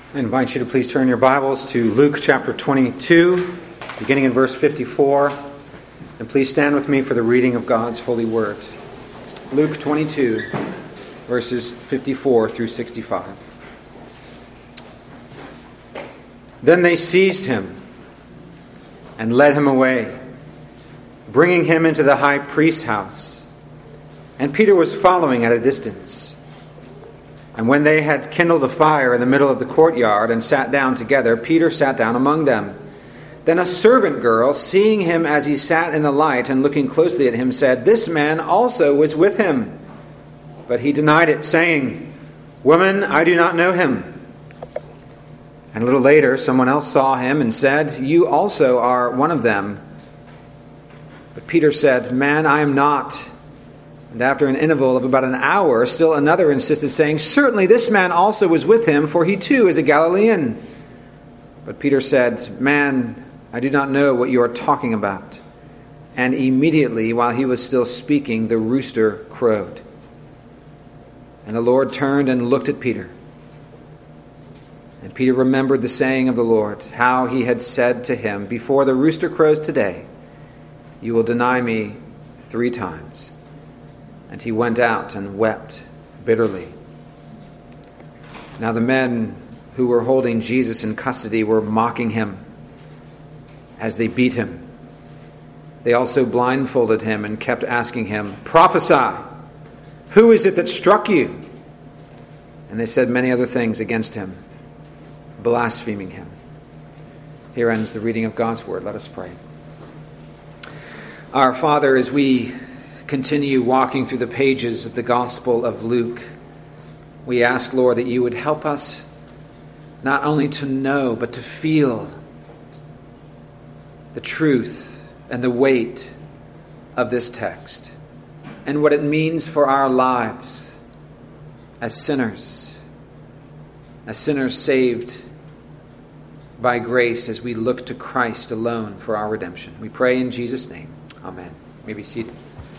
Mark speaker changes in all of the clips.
Speaker 1: I invite you to please turn your Bibles to Luke chapter 22, beginning in verse 54. And please stand with me for the reading of God's holy word. Luke 22, verses 54 through 65. Then they seized him and led him away, bringing him into the high priest's house. And Peter was following at a distance. And when they had kindled a fire in the middle of the courtyard and sat down together, Peter sat down among them. Then a servant girl, seeing him as he sat in the light and looking closely at him, said, "This man also was with him." But he denied it, saying, "Woman, I do not know him." And a little later, someone else saw him and said, "You also are one of them." But Peter said, "Man, I am not." And after an interval of about an hour, still another insisted, saying, "Certainly this man also was with him, for he too is a Galilean." But Peter said, "Man, I do not know what you are talking about." And immediately, while he was still speaking, the rooster crowed. And the Lord turned and looked at Peter. And Peter remembered the saying of the Lord, how he had said to him, "Before the rooster crows today, you will deny me 3 times." And he went out and wept bitterly. Now the men who were holding Jesus in custody were mocking him as they beat him. They also blindfolded him and kept asking him, "Prophesy, who is it that struck you?" And they said many other things against him, blaspheming him. Here ends the reading of God's word. Let us pray. Our Father, as we continue walking through the pages of the Gospel of Luke, we ask, Lord, that you would help us not only to know, but to feel the truth and the weight of this text and what it means for our lives as sinners saved by grace as we look to Christ alone for our redemption. We pray in Jesus' name. Amen. You may be seated.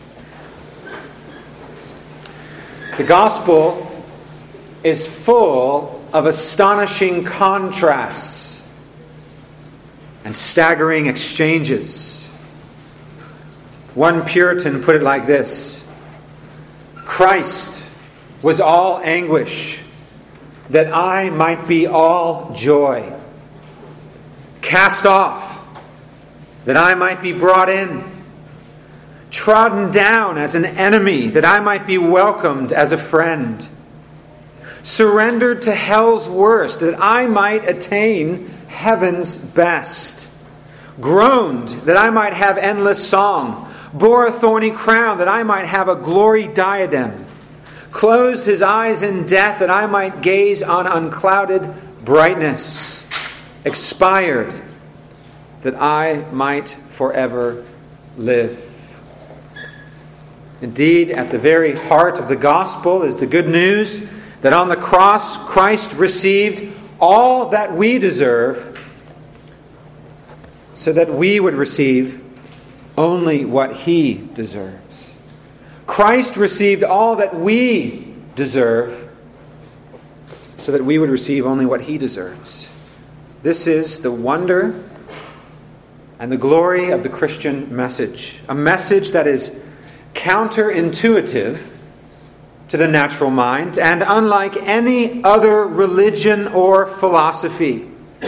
Speaker 1: The gospel is full of astonishing contrasts and staggering exchanges. One Puritan put it like this: "Christ was all anguish, that I might be all joy. Cast off, that I might be brought in. Trodden down as an enemy, that I might be welcomed as a friend. Surrendered to hell's worst, that I might attain heaven's best. Groaned, that I might have endless song. Bore a thorny crown, that I might have a glory diadem. Closed his eyes in death, that I might gaze on unclouded brightness. Expired, that I might forever live." Indeed, at the very heart of the gospel is the good news that on the cross, Christ received all that we deserve so that we would receive only what he deserves. Christ received all that we deserve so that we would receive only what he deserves. This is the wonder and the glory of the Christian message, a message that is counterintuitive to the natural mind and unlike any other religion or philosophy.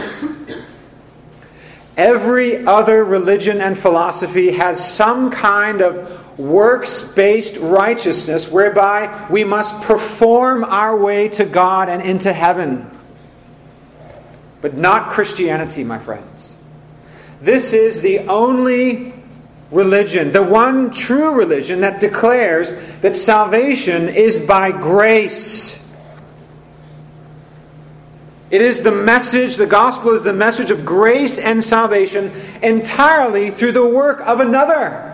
Speaker 1: Every other religion and philosophy has some kind of works-based righteousness whereby we must perform our way to God and into heaven. But not Christianity, my friends. This is the only religion, the one true religion that declares that salvation is by grace. It is the message, the gospel is the message of grace and salvation entirely through the work of another.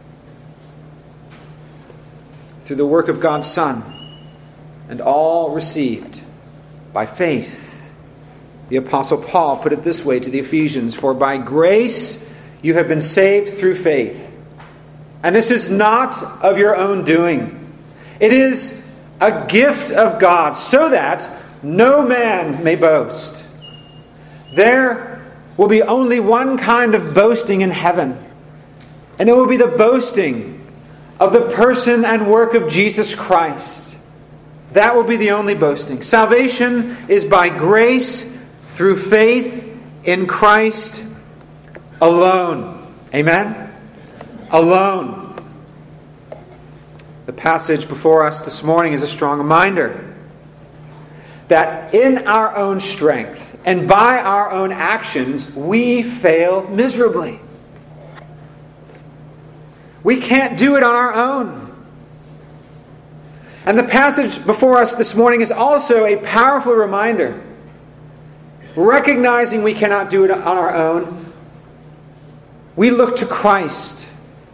Speaker 1: Through the work of God's Son. And all received by faith. The Apostle Paul put it this way to the Ephesians: "For by grace you have been saved through faith. And this is not of your own doing. It is a gift of God, so that no man may boast. There will be only one kind of boasting in heaven, and it will be the boasting of the person and work of Jesus Christ. That will be the only boasting. Salvation is by grace through faith in Christ alone. Amen? Alone. The passage before us this morning is a strong reminder that in our own strength and by our own actions, we fail miserably. We can't do it on our own. And the passage before us this morning is also a powerful reminder. Recognizing we cannot do it on our own, we look to Christ.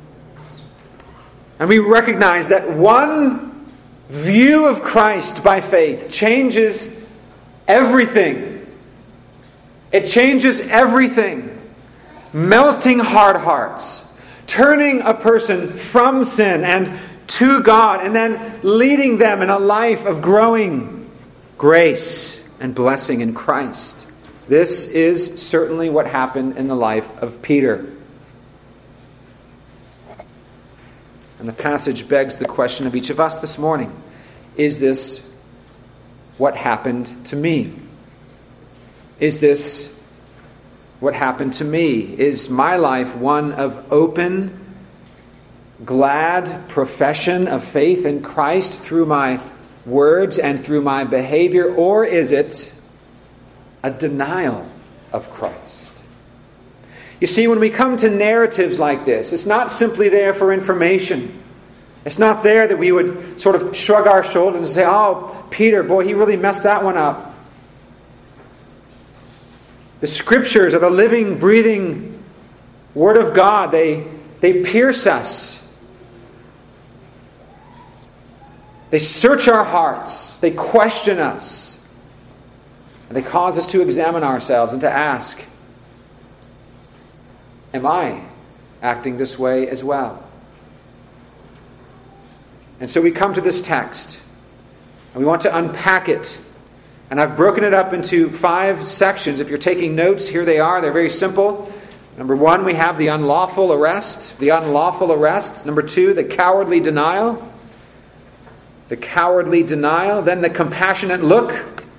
Speaker 1: And we recognize that one view of Christ by faith changes everything. It changes everything. Melting hard hearts. Turning a person from sin and to God, and then leading them in a life of growing grace and blessing in Christ. This is certainly what happened in the life of Peter. And the passage begs the question of each of us this morning. Is this what happened to me? Is this what happened to me? Is my life one of open, glad profession of faith in Christ through my words and through my behavior? Or is it a denial of Christ? You see, when we come to narratives like this, it's not simply there for information. It's not there that we would sort of shrug our shoulders and say, oh, Peter, boy, he really messed that one up. The Scriptures are the living, breathing Word of God. They pierce us. They search our hearts. They question us. And they cause us to examine ourselves and to ask, am I acting this way as well? And so we come to this text, and we want to unpack it. And I've broken it up into 5 sections. If you're taking notes, here they are. They're very simple. Number 1, we have the unlawful arrest. The unlawful arrest. Number 2, the cowardly denial. The cowardly denial. Then the compassionate look.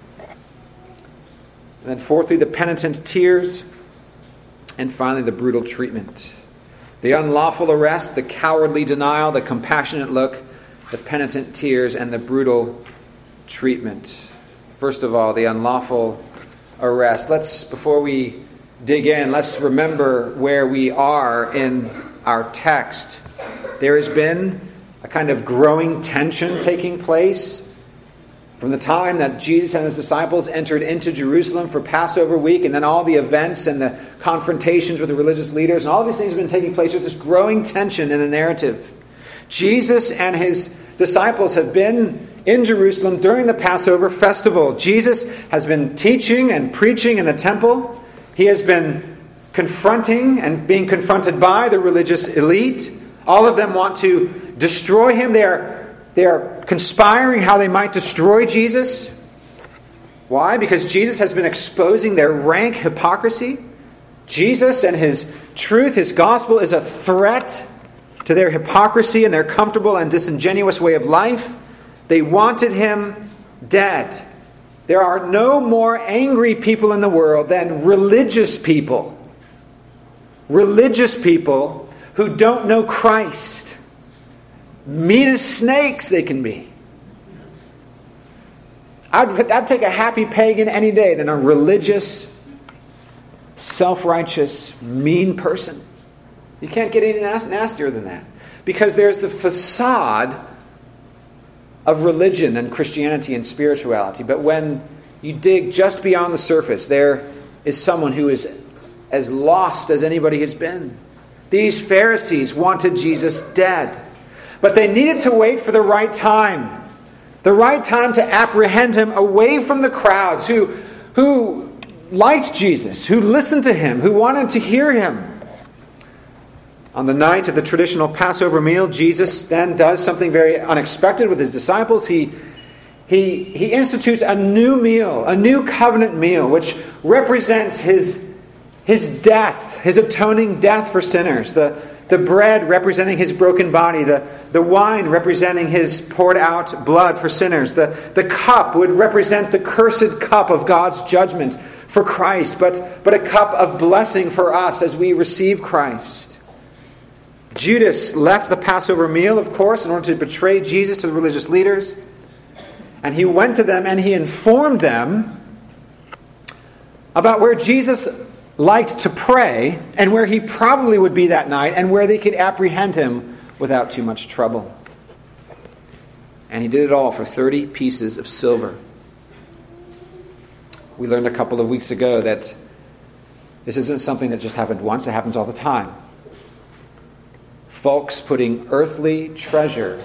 Speaker 1: And then fourthly, the penitent tears. And finally, the brutal treatment. The unlawful arrest, the cowardly denial, the compassionate look, the penitent tears, and the brutal treatment. First of all, the unlawful arrest. Before we dig in, let's remember where we are in our text. There has been a kind of growing tension taking place from the time that Jesus and his disciples entered into Jerusalem for Passover week, and then all the events and the confrontations with the religious leaders, and all of these things have been taking place. There's this growing tension in the narrative. Jesus and his disciples have been in Jerusalem during the Passover festival. Jesus has been teaching and preaching in the temple. He has been confronting and being confronted by the religious elite. All of them want to destroy him. They are conspiring how they might destroy Jesus. Why? Because Jesus has been exposing their rank hypocrisy. Jesus and his truth, his gospel, is a threat to their hypocrisy and their comfortable and disingenuous way of life. They wanted him dead. There are no more angry people in the world than religious people. Religious people who don't know Christ. Mean as snakes they can be. I'd take a happy pagan any day than a religious, self-righteous, mean person. You can't get any nastier than that. Because there's the facade of religion and Christianity and spirituality. But when you dig just beyond the surface, there is someone who is as lost as anybody has been. These Pharisees wanted Jesus dead. But they needed to wait for the right time. The right time to apprehend him away from the crowds who liked Jesus, who listened to him, who wanted to hear him. On the night of the traditional Passover meal, Jesus then does something very unexpected with his disciples. He he institutes a new meal, a new covenant meal, which represents his death, his atoning death for sinners. The bread representing his broken body, the wine representing his poured out blood for sinners. The cup would represent the cursed cup of God's judgment for Christ, but a cup of blessing for us as we receive Christ. Judas left the Passover meal, of course, in order to betray Jesus to the religious leaders. And he went to them and he informed them about where Jesus liked to pray and where he probably would be that night and where they could apprehend him without too much trouble. And he did it all for 30 pieces of silver. We learned a couple of weeks ago that this isn't something that just happened once, it happens all the time. Folks putting earthly treasure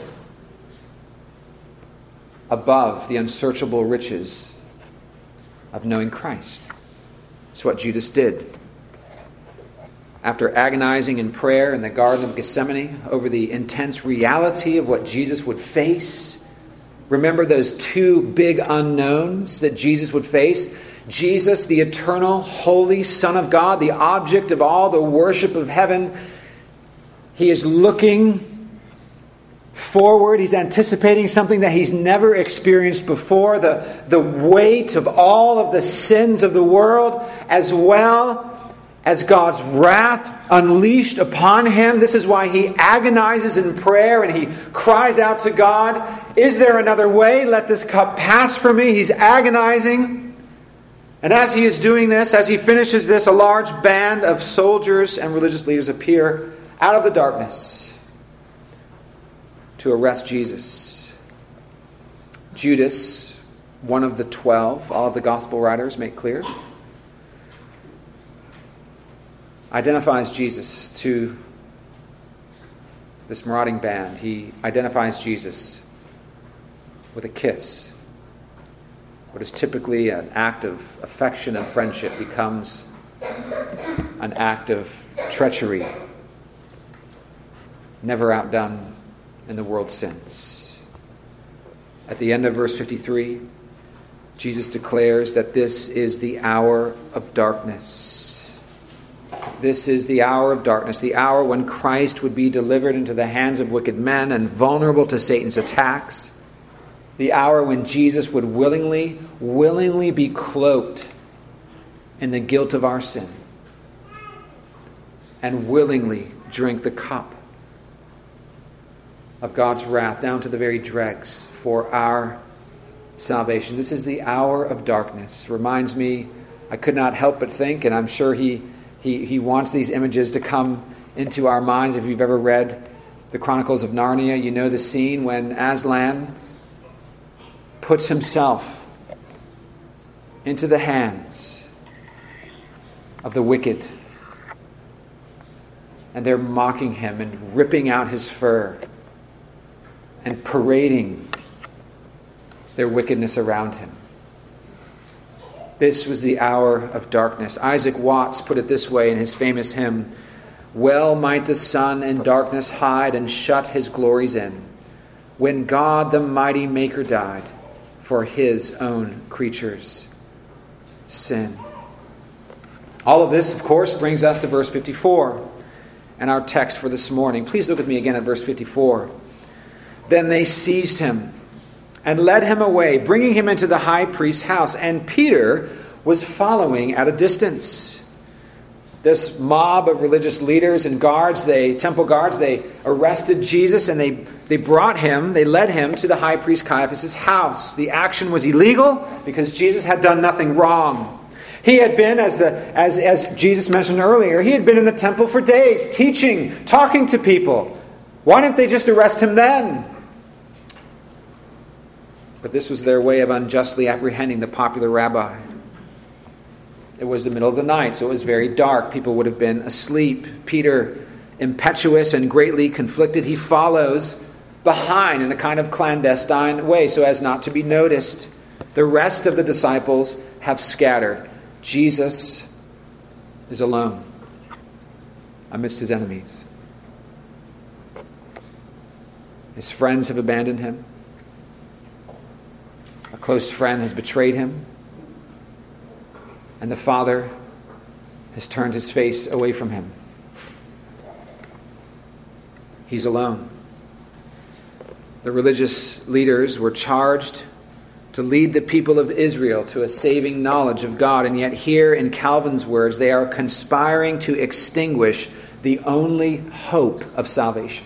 Speaker 1: above the unsearchable riches of knowing Christ. It's what Judas did. After agonizing in prayer in the Garden of Gethsemane over the intense reality of what Jesus would face, remember those two big unknowns that Jesus would face? Jesus, the eternal, holy Son of God, the object of all the worship of heaven. He is looking forward. He's anticipating something that he's never experienced before. The weight of all of the sins of the world, as well as God's wrath unleashed upon him. This is why he agonizes in prayer and he cries out to God, "Is there another way? Let this cup pass from me." He's agonizing. And as he is doing this, as he finishes this, a large band of soldiers and religious leaders appear out of the darkness to arrest Jesus. Judas, one of the 12, all of the gospel writers make clear, identifies Jesus to this marauding band. He identifies Jesus with a kiss. What is typically an act of affection and friendship becomes an act of treachery, never outdone in the world since. At the end of verse 53, Jesus declares that this is the hour of darkness. This is the hour of darkness, the hour when Christ would be delivered into the hands of wicked men and vulnerable to Satan's attacks. The hour when Jesus would willingly be cloaked in the guilt of our sin and willingly drink the cup of God's wrath down to the very dregs for our salvation. This is the hour of darkness. Reminds me, I could not help but think, and I'm sure he wants these images to come into our minds. If you've ever read the Chronicles of Narnia, you know the scene when Aslan puts himself into the hands of the wicked. And they're mocking him and ripping out his fur and parading their wickedness around him. This was the hour of darkness. Isaac Watts put it this way in his famous hymn, "Well might the sun in darkness hide and shut his glories in, when God the mighty Maker died for his own creatures' sin." All of this, of course, brings us to verse 54 and our text for this morning. Please look with me again at verse 54. "Then they seized him and led him away, bringing him into the high priest's house. And Peter was following at a distance." This mob of religious leaders and guards, temple guards, they arrested Jesus and they led him to the high priest Caiaphas' house. The action was illegal because Jesus had done nothing wrong. He had been, as Jesus mentioned earlier, he had been in the temple for days, teaching, talking to people. Why didn't they just arrest him then? But this was their way of unjustly apprehending the popular rabbi. It was the middle of the night, so it was very dark. People would have been asleep. Peter, impetuous and greatly conflicted, he follows behind in a kind of clandestine way so as not to be noticed. The rest of the disciples have scattered. Jesus is alone amidst his enemies. His friends have abandoned him. A close friend has betrayed him, and the father has turned his face away from him. He's alone. The religious leaders were charged to lead the people of Israel to a saving knowledge of God, and yet here, in Calvin's words, they are conspiring to extinguish the only hope of salvation.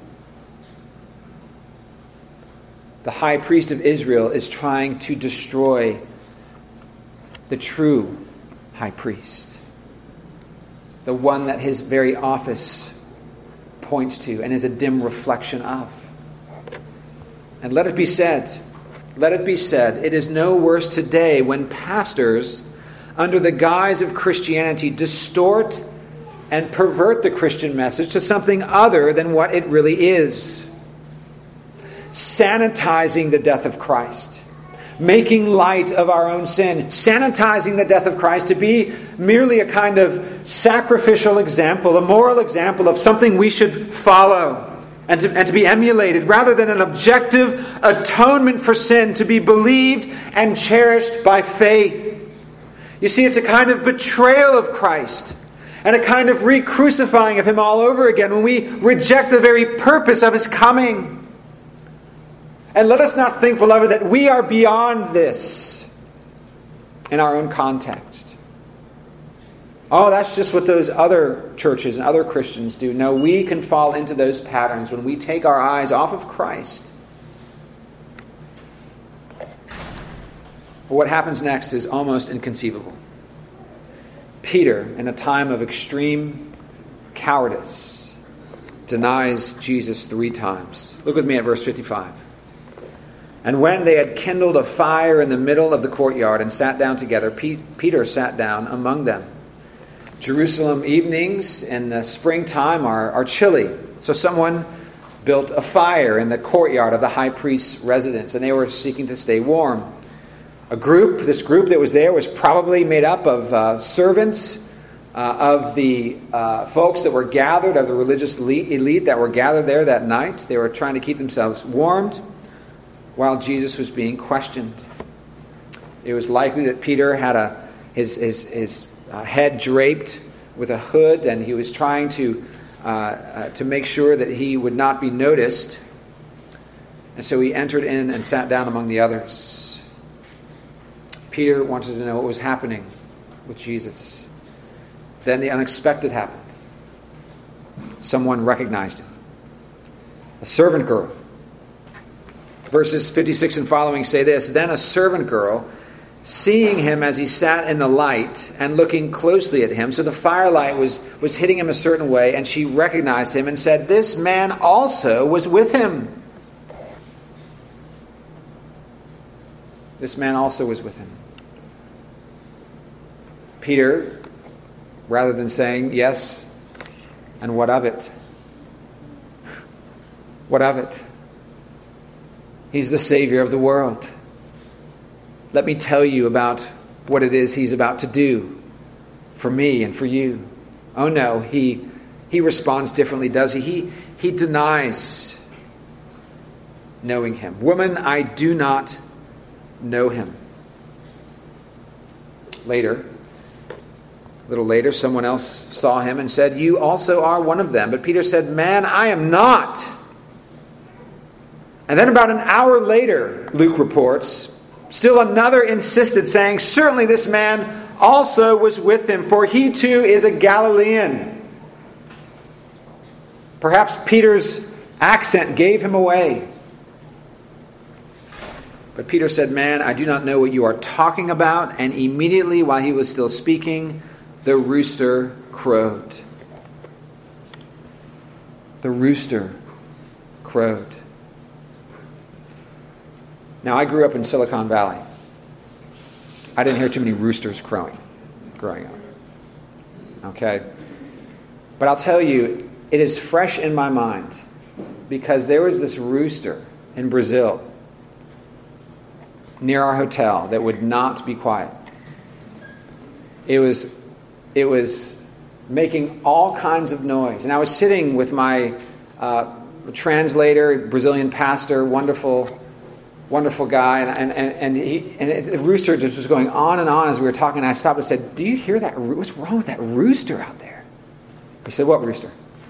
Speaker 1: The high priest of Israel is trying to destroy the true high priest, the one that his very office points to and is a dim reflection of. And let it be said, it is no worse today when pastors, under the guise of Christianity, distort and pervert the Christian message to something other than what it really is. Sanitizing the death of Christ, making light of our own sin, sanitizing the death of Christ to be merely a kind of sacrificial example, a moral example of something we should follow and to be emulated, rather than an objective atonement for sin to be believed and cherished by faith. You see, it's a kind of betrayal of Christ and a kind of re-crucifying of him all over again when we reject the very purpose of his coming. And let us not think, beloved, that we are beyond this in our own context. Oh, that's just what those other churches and other Christians do. No, we can fall into those patterns when we take our eyes off of Christ. But what happens next is almost inconceivable. Peter, in a time of extreme cowardice, denies Jesus 3 times. Look with me at verse 55. And when they had kindled a fire in the middle of the courtyard and sat down together, Peter sat down among them. Jerusalem evenings in the springtime are chilly. So someone built a fire in the courtyard of the high priest's residence, and they were seeking to stay warm. This group that was there was probably made up of servants of the folks that were gathered, of the religious elite that were gathered there that night. They were trying to keep themselves warmed while Jesus was being questioned. It was likely that Peter had his head draped with a hood, and he was trying to make sure that he would not be noticed. And so he entered in and sat down among the others. Peter wanted to know what was happening with Jesus. Then the unexpected happened. Someone recognized him. A servant girl. Verses 56 and following say this: Then a servant girl, seeing him as he sat in the light and looking closely at him, so the firelight was hitting him a certain way, and she recognized him and said, "This man also was with him." This man also was with him. Peter, rather than saying, "Yes, and what of it?" What of it? He's the Savior of the world. Let me tell you about what it is he's about to do for me and for you. Oh no, he responds differently, does he? He denies knowing him. Woman, I do not know him. A little later, someone else saw him and said, "You also are one of them." But Peter said, "Man, I am not." And then about an hour later, Luke reports, still another insisted, saying, "Certainly this man also was with him, for he too is a Galilean." Perhaps Peter's accent gave him away. But Peter said, "Man, I do not know what you are talking about." And immediately, while he was still speaking, the rooster crowed. The rooster crowed. Now, I grew up in Silicon Valley. I didn't hear too many roosters crowing growing up. Okay? But I'll tell you, it is fresh in my mind because there was this rooster in Brazil near our hotel that would not be quiet. It was making all kinds of noise. And I was sitting with my translator, Brazilian pastor, wonderful wonderful guy, and the rooster just was going on and on as we were talking. And I stopped and said, "Do you hear that? What's wrong with that rooster out there?" He said, "What rooster?"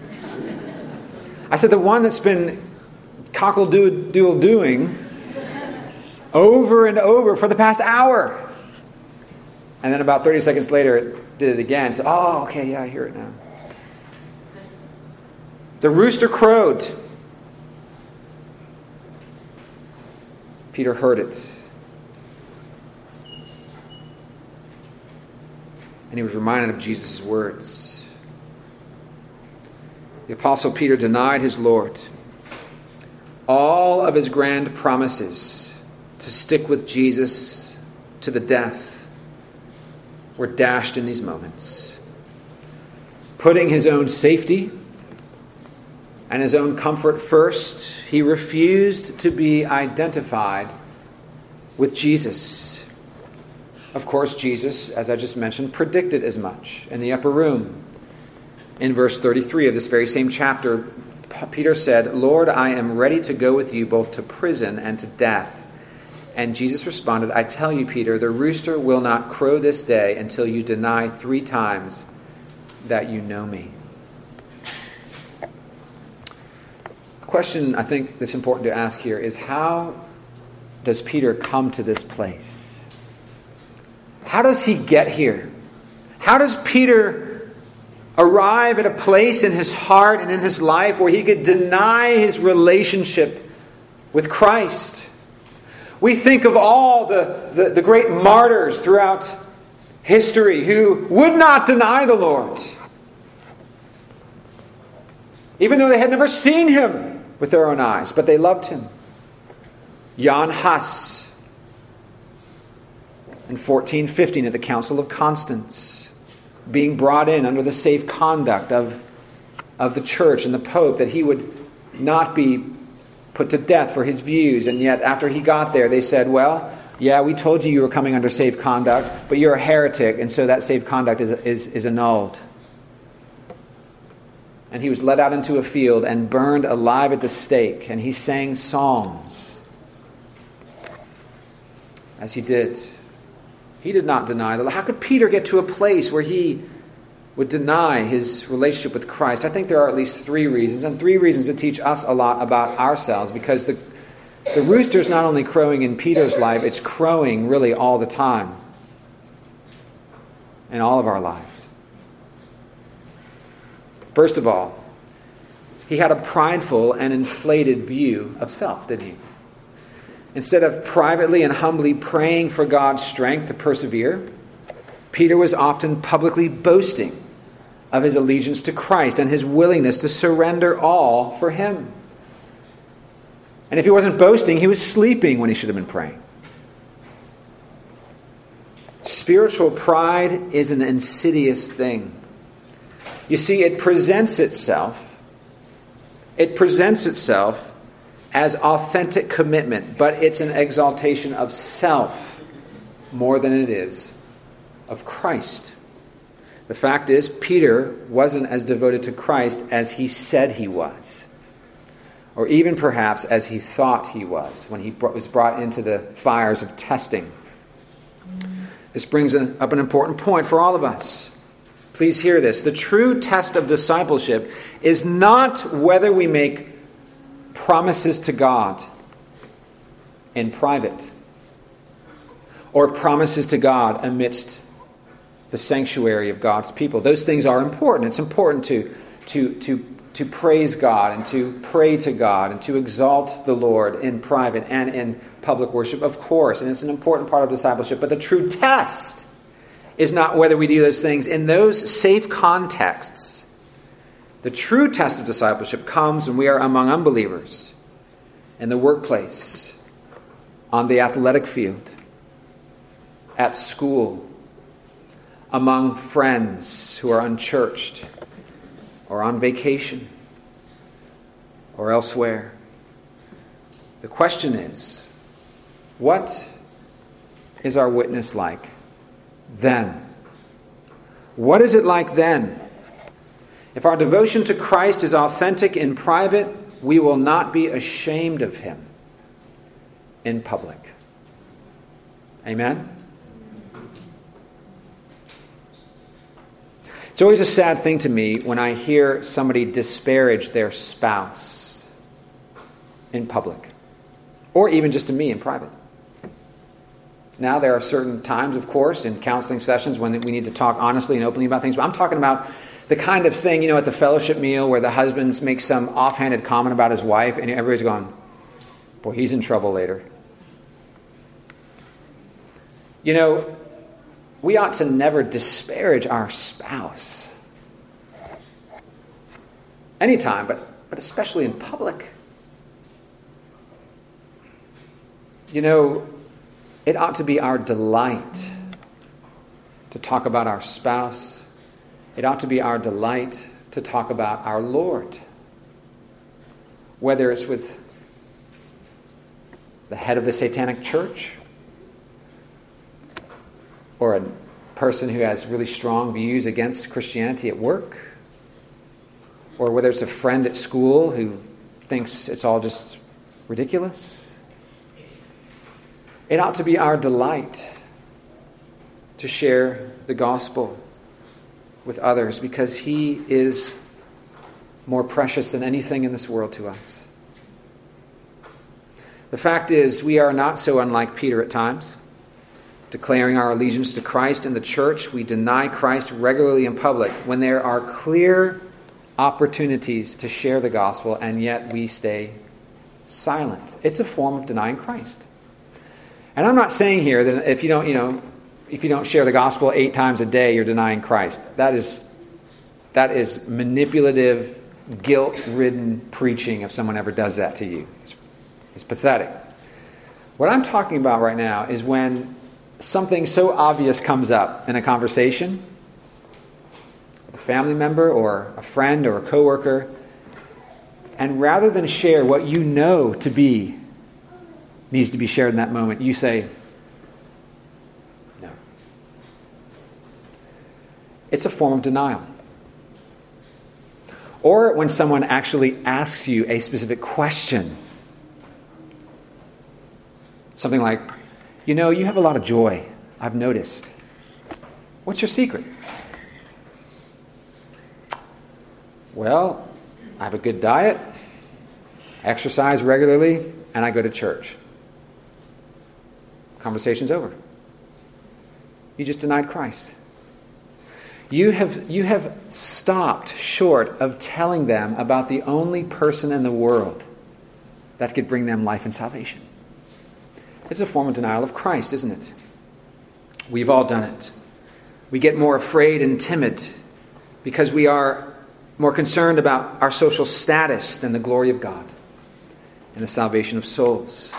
Speaker 1: I said, "The one that's been cockle-doodle-doing over and over for the past hour." And then about 30 seconds later, it did it again. So, "Oh, okay, yeah, I hear it now." The rooster crowed. Peter heard it. And he was reminded of Jesus' words. The Apostle Peter denied his Lord. All of his grand promises to stick with Jesus to the death were dashed in these moments. Putting his own safety and his own comfort first, he refused to be identified with Jesus. Of course, Jesus, as I just mentioned, predicted as much in the upper room. In verse 33 of this very same chapter, Peter said, "Lord, I am ready to go with you both to prison and to death." And Jesus responded, "I tell you, Peter, the rooster will not crow this day until you deny 3 times that you know me." The question I think that's important to ask here is, how does Peter come to this place? How does he get here? How does Peter arrive at a place in his heart and in his life where he could deny his relationship with Christ? We think of all the great martyrs throughout history who would not deny the Lord, even though they had never seen him with their own eyes, but they loved him. Jan Hus in 1415 at the Council of Constance, being brought in under the safe conduct of the church and the Pope, that he would not be put to death for his views. And yet after he got there, they said, "Well, yeah, we told you were coming under safe conduct, but you're a heretic, and so that safe conduct is annulled." And he was led out into a field and burned alive at the stake. And he sang psalms as he did. He did not deny the Lord. How could Peter get to a place where he would deny his relationship with Christ? I think there are at least 3 reasons, and 3 reasons that teach us a lot about ourselves. Because the rooster is not only crowing in Peter's life, it's crowing really all the time in all of our lives. First of all, he had a prideful and inflated view of self, didn't he? Instead of privately and humbly praying for God's strength to persevere, Peter was often publicly boasting of his allegiance to Christ and his willingness to surrender all for him. And if he wasn't boasting, he was sleeping when he should have been praying. Spiritual pride is an insidious thing. You see, it presents itself as authentic commitment, but it's an exaltation of self more than it is of Christ. The fact is, Peter wasn't as devoted to Christ as he said he was, or even perhaps as he thought he was when he was brought into the fires of testing. This brings up an important point for all of us. Please hear this. The true test of discipleship is not whether we make promises to God in private or promises to God amidst the sanctuary of God's people. Those things are important. It's important to praise God and to pray to God and to exalt the Lord in private and in public worship, of course. And it's an important part of discipleship. But the true test is not whether we do those things in those safe contexts. The true test of discipleship comes when we are among unbelievers, in the workplace, on the athletic field, at school, among friends who are unchurched, or on vacation, or elsewhere. The question is, what is our witness like then? What is it like then? If our devotion to Christ is authentic in private, we will not be ashamed of him in public. Amen? It's always a sad thing to me when I hear somebody disparage their spouse in public, or even just to me in private. Now, there are certain times, of course, in counseling sessions when we need to talk honestly and openly about things, but I'm talking about the kind of thing, at the fellowship meal where the husband makes some offhanded comment about his wife and everybody's going, boy, he's in trouble later. We ought to never disparage our spouse. Anytime, but especially in public. It ought to be our delight to talk about our spouse. It ought to be our delight to talk about our Lord. Whether it's with the head of the Satanic Church, or a person who has really strong views against Christianity at work, or whether it's a friend at school who thinks it's all just ridiculous. It ought to be our delight to share the gospel with others because he is more precious than anything in this world to us. The fact is, we are not so unlike Peter at times. Declaring our allegiance to Christ and the church, we deny Christ regularly in public when there are clear opportunities to share the gospel, and yet we stay silent. It's a form of denying Christ. And I'm not saying here that if you don't share the gospel 8 times a day, you're denying Christ. That is manipulative, guilt-ridden preaching if someone ever does that to you. It's pathetic. What I'm talking about right now is when something so obvious comes up in a conversation with a family member or a friend or a coworker, and rather than share what you know to be needs to be shared in that moment, you say, no. It's a form of denial. Or when someone actually asks you a specific question, something like, you have a lot of joy, I've noticed. What's your secret? Well, I have a good diet, exercise regularly, and I go to church. Conversation's over. You just denied Christ. You have stopped short of telling them about the only person in the world that could bring them life and salvation. It's a form of denial of Christ, isn't it? We've all done it. We get more afraid and timid because we are more concerned about our social status than the glory of God and the salvation of souls.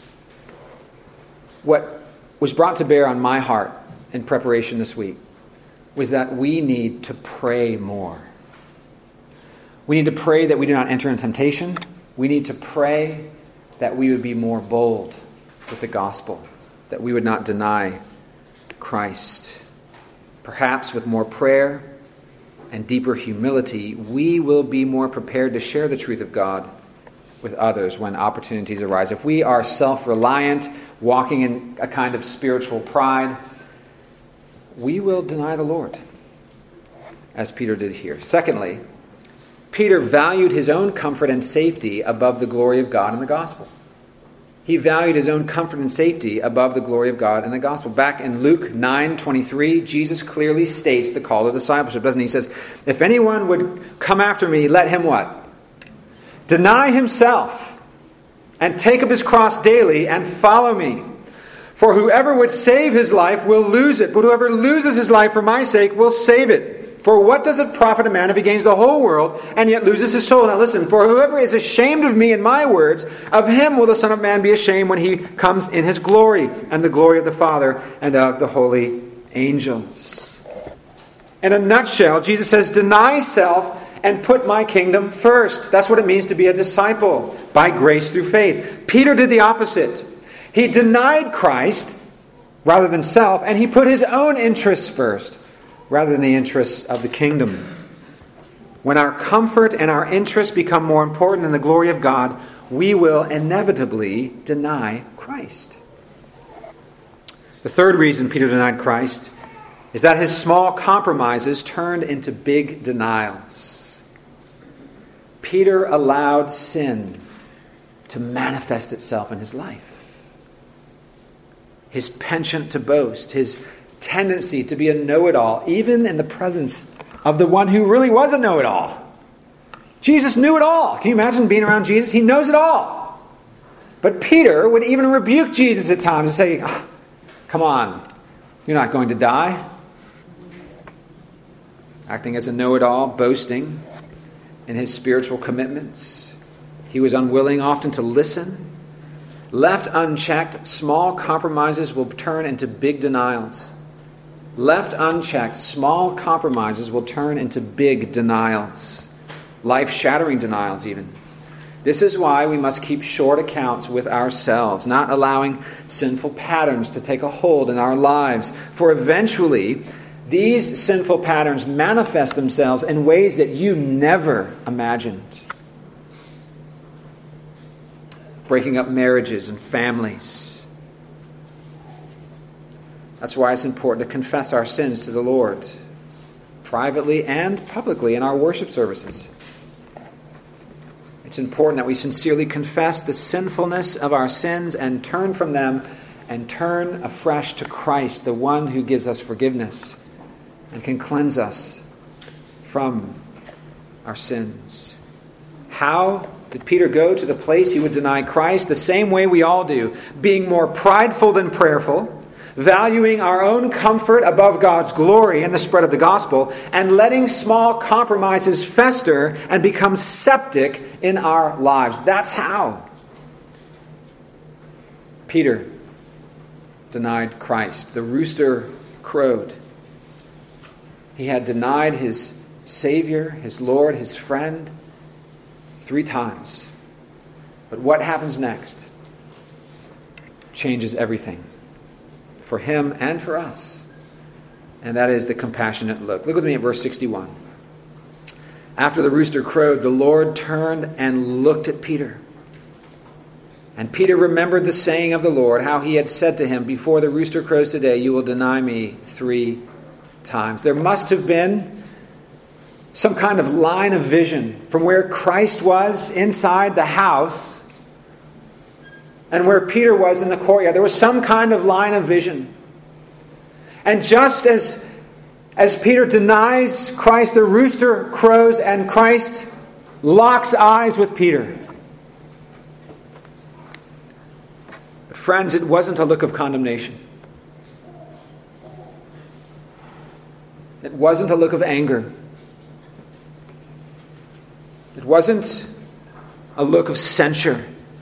Speaker 1: What was brought to bear on my heart in preparation this week was that we need to pray more. We need to pray that we do not enter into temptation. We need to pray that we would be more bold with the gospel, that we would not deny Christ. Perhaps with more prayer and deeper humility, we will be more prepared to share the truth of God with others when opportunities arise. If we are self-reliant, walking in a kind of spiritual pride, we will deny the Lord, as Peter did here. Secondly, Peter valued his own comfort and safety above the glory of God and the gospel. He valued his own comfort and safety above the glory of God and the gospel. Back in Luke 9:23, Jesus clearly states the call to discipleship, doesn't he? He says, if anyone would come after me, let him what? Deny himself and take up his cross daily and follow me. For whoever would save his life will lose it, but whoever loses his life for my sake will save it. For what does it profit a man if he gains the whole world and yet loses his soul? Now listen, for whoever is ashamed of me and my words, of him will the Son of Man be ashamed when he comes in his glory and the glory of the Father and of the holy angels. In a nutshell, Jesus says, deny self and put my kingdom first. That's what it means to be a disciple, by grace through faith. Peter did the opposite. He denied Christ rather than self, and he put his own interests first rather than the interests of the kingdom. When our comfort and our interests become more important than the glory of God, we will inevitably deny Christ. The third reason Peter denied Christ is that his small compromises turned into big denials. Peter allowed sin to manifest itself in his life. His penchant to boast, his tendency to be a know-it-all, even in the presence of the one who really was a know-it-all. Jesus knew it all. Can you imagine being around Jesus? He knows it all. But Peter would even rebuke Jesus at times and say, come on, you're not going to die. Acting as a know-it-all, boasting in his spiritual commitments. He was unwilling often to listen. Left unchecked, small compromises will turn into big denials. Left unchecked, small compromises will turn into big denials. Life-shattering denials even. This is why we must keep short accounts with ourselves, not allowing sinful patterns to take a hold in our lives. For eventually, these sinful patterns manifest themselves in ways that you never imagined. Breaking up marriages and families. That's why it's important to confess our sins to the Lord, privately and publicly in our worship services. It's important that we sincerely confess the sinfulness of our sins and turn from them and turn afresh to Christ, the one who gives us forgiveness and can cleanse us from our sins. How did Peter go to the place he would deny Christ? The same way we all do, being more prideful than prayerful, valuing our own comfort above God's glory in the spread of the gospel, and letting small compromises fester and become septic in our lives. That's how Peter denied Christ. The rooster crowed. He had denied his Savior, his Lord, his friend 3 times. But what happens next changes everything for him and for us. And that is the compassionate look. Look with me at verse 61. After the rooster crowed, the Lord turned and looked at Peter. And Peter remembered the saying of the Lord, how he had said to him, before the rooster crows today, you will deny me 3 times. There must have been some kind of line of vision from where Christ was inside the house and where Peter was in the courtyard. There was some kind of line of vision. And just as Peter denies Christ, the rooster crows and Christ locks eyes with Peter. But friends, it wasn't a look of condemnation. It wasn't a look of anger. It wasn't a look of censure.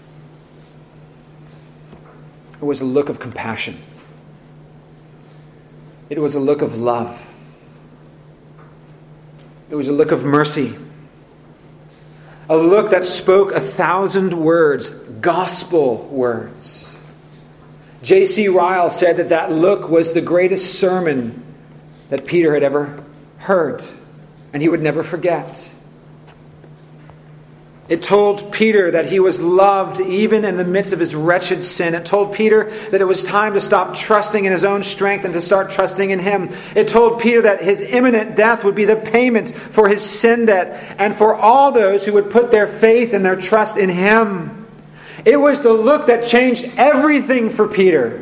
Speaker 1: It was a look of compassion. It was a look of love. It was a look of mercy. A look that spoke 1,000 words, gospel words. J.C. Ryle said that look was the greatest sermon that Peter had ever heard, and he would never forget. It told Peter that he was loved even in the midst of his wretched sin. It told Peter that it was time to stop trusting in his own strength and to start trusting in him. It told Peter that his imminent death would be the payment for his sin debt and for all those who would put their faith and their trust in him. It was the look that changed everything for Peter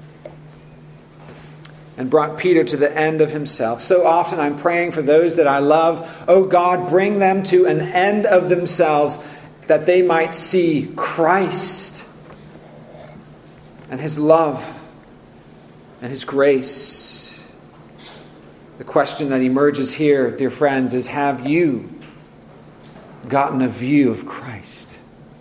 Speaker 1: and brought Peter to the end of himself. So often I'm praying for those that I love. Oh God, bring them to an end of themselves that they might see Christ and His love and His grace. The question that emerges here, dear friends, is have you gotten a view of Christ?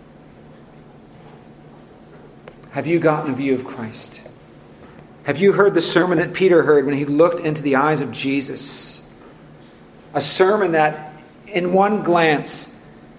Speaker 1: Have you gotten a view of Christ? Have you heard the sermon that Peter heard when he looked into the eyes of Jesus? A sermon that, in one glance,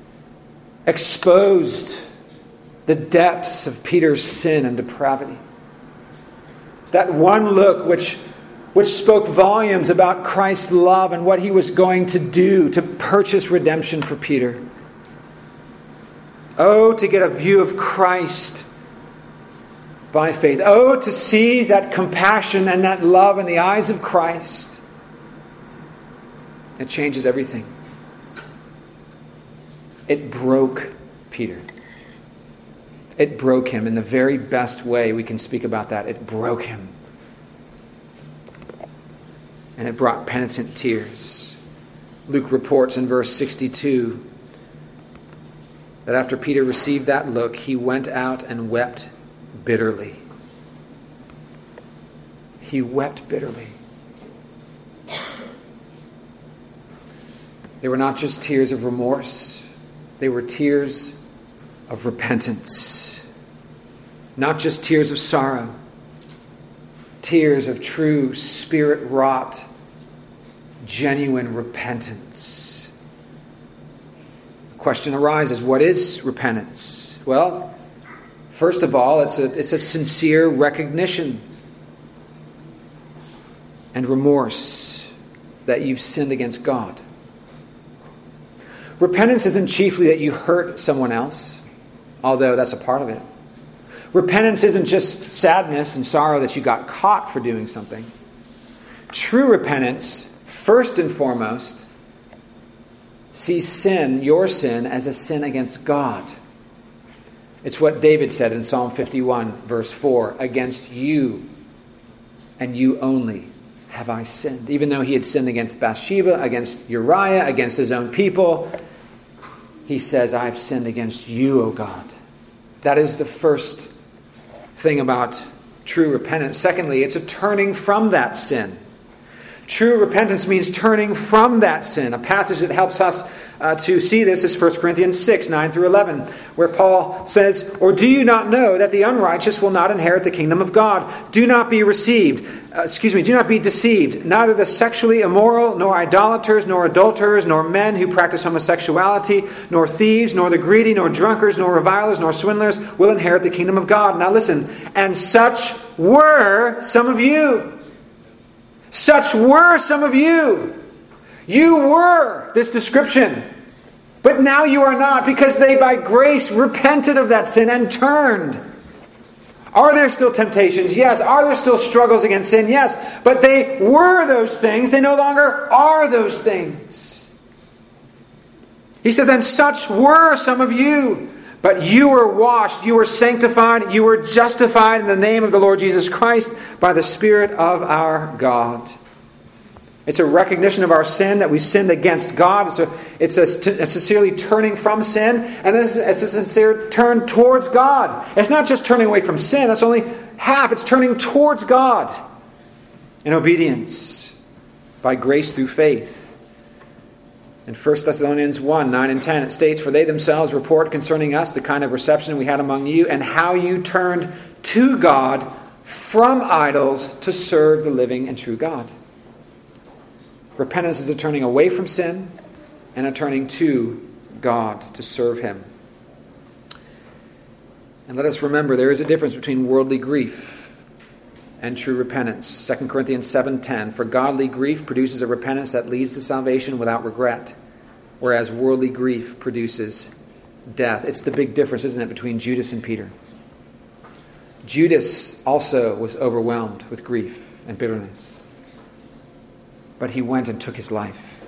Speaker 1: exposed the depths of Peter's sin and depravity. That one look which spoke volumes about Christ's love and what He was going to do to purchase redemption for Peter. Oh, to get a view of Christ by faith. Oh, to see that compassion and that love in the eyes of Christ. It changes everything. It broke Peter. It broke him in the very best way we can speak about that. It broke him. And it brought penitent tears. Luke reports in verse 62 that after Peter received that look, he went out and wept bitterly. He wept bitterly. They were not just tears of remorse. They were tears of repentance. Not just tears of sorrow. Tears of true Spirit-wrought, genuine repentance. The question arises, what is repentance? Well, first of all, it's a sincere recognition and remorse that you've sinned against God. Repentance isn't chiefly that you hurt someone else, although that's a part of it. Repentance isn't just sadness and sorrow that you got caught for doing something. True repentance, first and foremost, sees sin, your sin, as a sin against God. It's what David said in Psalm 51, verse 4, against you and you only have I sinned. Even though he had sinned against Bathsheba, against Uriah, against his own people, he says, I've sinned against you, O God. That is the first thing about true repentance. Secondly, it's a turning from that sin. True repentance means turning from that sin. A passage that helps us to see this is 1 Corinthians 6, 9 through 11, where Paul says, or do you not know that the unrighteous will not inherit the kingdom of God? Do not be deceived. Neither the sexually immoral, nor idolaters, nor adulterers, nor men who practice homosexuality, nor thieves, nor the greedy, nor drunkards, nor revilers, nor swindlers will inherit the kingdom of God. Now listen, and such were some of you. Such were some of you. You were this description. But now you are not, because they by grace repented of that sin and turned. Are there still temptations? Yes. Are there still struggles against sin? Yes. But they were those things. They no longer are those things. He says, and such were some of you. But you were washed, you were sanctified, you were justified in the name of the Lord Jesus Christ by the Spirit of our God. It's a recognition of our sin, that we've sinned against God. It's a sincerely turning from sin, and this is a sincere turn towards God. It's not just turning away from sin, that's only half. It's turning towards God in obedience by grace through faith. In 1 Thessalonians 1, 9 and 10, it states, for they themselves report concerning us the kind of reception we had among you, and how you turned to God from idols to serve the living and true God. Repentance is a turning away from sin and a turning to God to serve Him. And let us remember, there is a difference between worldly grief and true repentance. 2 Corinthians 7:10, for godly grief produces a repentance that leads to salvation without regret, whereas worldly grief produces death. It's the big difference, isn't it, between Judas and Peter? Judas also was overwhelmed with grief and bitterness, but he went and took his life.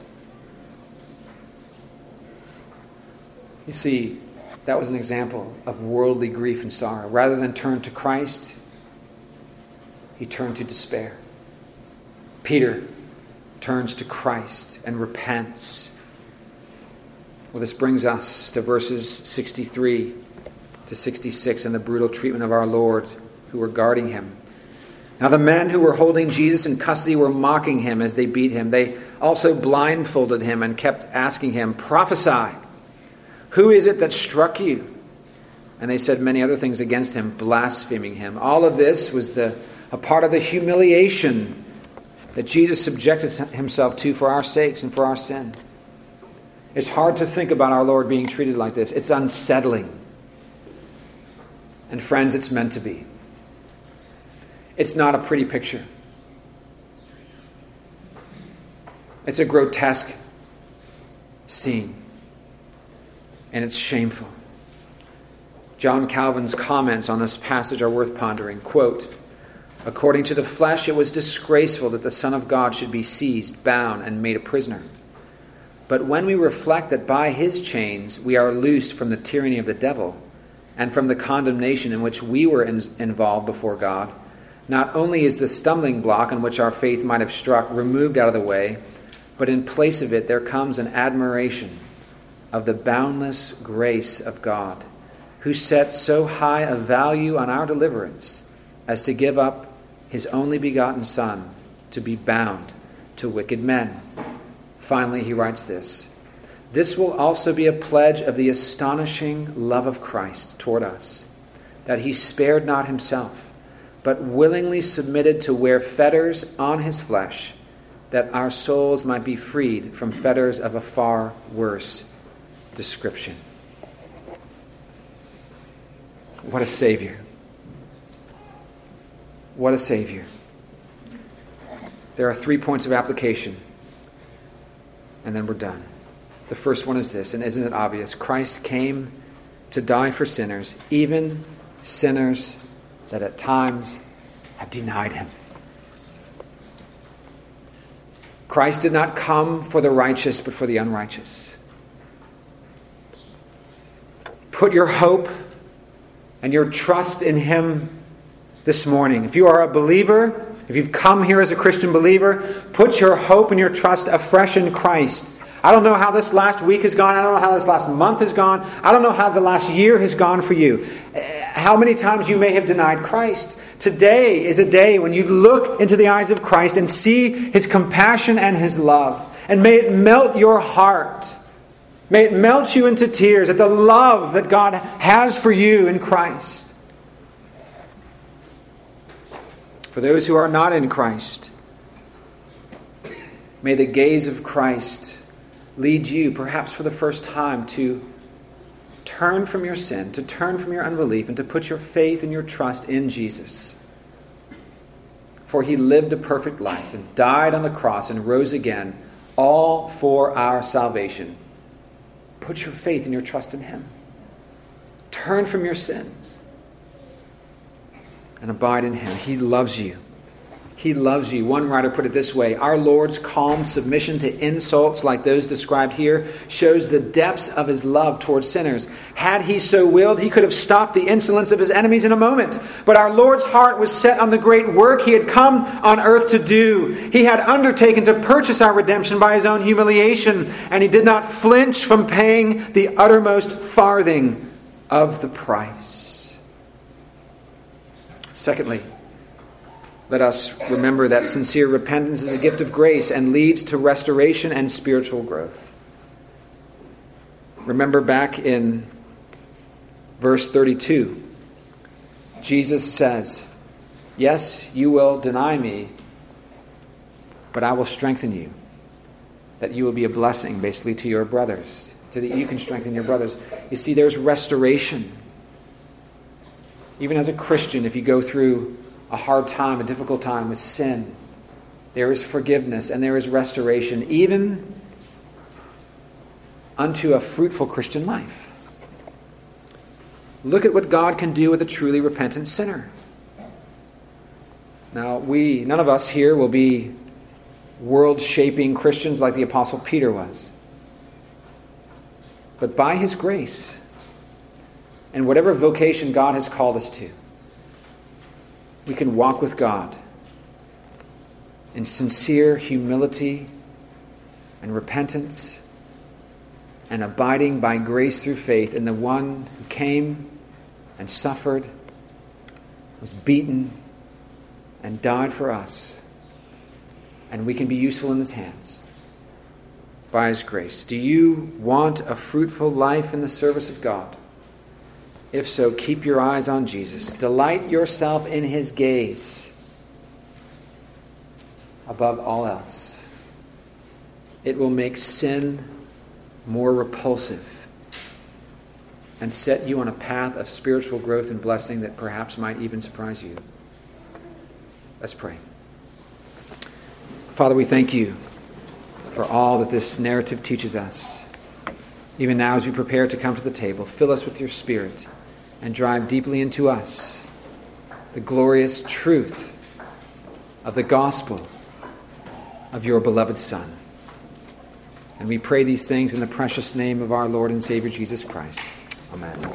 Speaker 1: You see, that was an example of worldly grief and sorrow. Rather than turn to Christ, he turned to despair. Peter turns to Christ and repents. Well, this brings us to verses 63 to 66 and the brutal treatment of our Lord who were guarding him. Now the men who were holding Jesus in custody were mocking him as they beat him. They also blindfolded him and kept asking him, prophesy, who is it that struck you? And they said many other things against him, blaspheming him. All of this was a part of the humiliation that Jesus subjected himself to for our sakes and for our sin. It's hard to think about our Lord being treated like this. It's unsettling. And friends, it's meant to be. It's not a pretty picture. It's a grotesque scene. And it's shameful. John Calvin's comments on this passage are worth pondering. Quote, "According to the flesh, it was disgraceful that the Son of God should be seized, bound, and made a prisoner. But when we reflect that by his chains we are loosed from the tyranny of the devil and from the condemnation in which we were involved before God, not only is the stumbling block on which our faith might have struck removed out of the way, but in place of it there comes an admiration of the boundless grace of God, who set so high a value on our deliverance as to give up his only begotten Son to be bound to wicked men." Finally, he writes this, "This will also be a pledge of the astonishing love of Christ toward us, that he spared not himself, but willingly submitted to wear fetters on his flesh, that our souls might be freed from fetters of a far worse description." What a Savior. What a Savior. There are 3 points of application, and then we're done. The first one is this, and isn't it obvious? Christ came to die for sinners, even sinners that at times have denied him. Christ did not come for the righteous, but for the unrighteous. Put your hope and your trust in him this morning. If you are a believer, if you've come here as a Christian believer, put your hope and your trust afresh in Christ. I don't know how this last week has gone. I don't know how this last month has gone. I don't know how the last year has gone for you. How many times you may have denied Christ. Today is a day when you look into the eyes of Christ and see his compassion and his love. And may it melt your heart. May it melt you into tears at the love that God has for you in Christ. For those who are not in Christ, may the gaze of Christ lead you, perhaps for the first time, to turn from your sin, to turn from your unbelief, and to put your faith and your trust in Jesus. For he lived a perfect life and died on the cross and rose again, all for our salvation. Put your faith and your trust in him. Turn from your sins and abide in him. He loves you. He loves you. One writer put it this way: our Lord's calm submission to insults like those described here shows the depths of his love towards sinners. Had he so willed, he could have stopped the insolence of his enemies in a moment. But our Lord's heart was set on the great work he had come on earth to do. He had undertaken to purchase our redemption by his own humiliation, and he did not flinch from paying the uttermost farthing of the price. Secondly, let us remember that sincere repentance is a gift of grace and leads to restoration and spiritual growth. Remember back in verse 32, Jesus says, "Yes, you will deny me, but I will strengthen you, that you will be a blessing," basically, to your brothers, so that you can strengthen your brothers. You see, there's restoration. Even as a Christian, if you go through a hard time, a difficult time with sin, there is forgiveness and there is restoration, even unto a fruitful Christian life. Look at what God can do with a truly repentant sinner. Now, none of us here will be world-shaping Christians like the Apostle Peter was. But by his grace, and whatever vocation God has called us to, we can walk with God in sincere humility and repentance and abiding by grace through faith in the one who came and suffered, was beaten, and died for us. And we can be useful in his hands by his grace. Do you want a fruitful life in the service of God? If so, keep your eyes on Jesus. Delight yourself in his gaze above all else. It will make sin more repulsive and set you on a path of spiritual growth and blessing that perhaps might even surprise you. Let's pray. Father, we thank you for all that this narrative teaches us. Even now, as we prepare to come to the table, fill us with your Spirit and drive deeply into us the glorious truth of the gospel of your beloved Son. And we pray these things in the precious name of our Lord and Savior Jesus Christ. Amen.